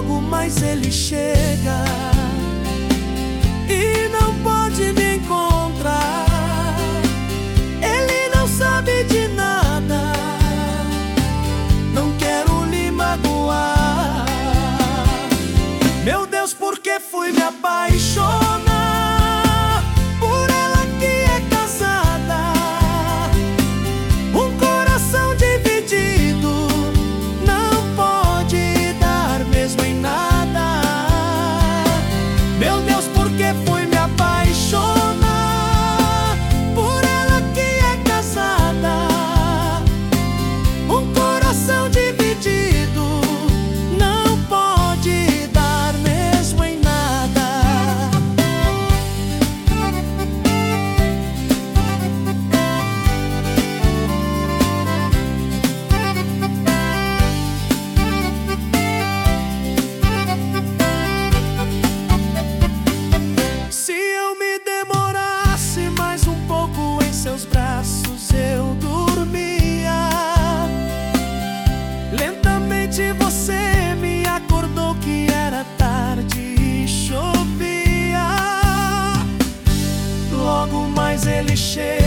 Logo mais ele chega e não pode me encontrar. Ele não sabe de nada, não quero lhe magoar. Meu Deus, por que fui me apaixonar por ela que é casada? Um coração dividido não pode dar mesmo em nada. Meu Deus, por que fui me apaixonar por ela que é casada? Um coração dividido não pode dar mesmo em nada. Se eu me demorasse mais um pouco em seus braços, eu dormia. Lentamente você me acordou que era tarde e chovia. Logo mais ele chega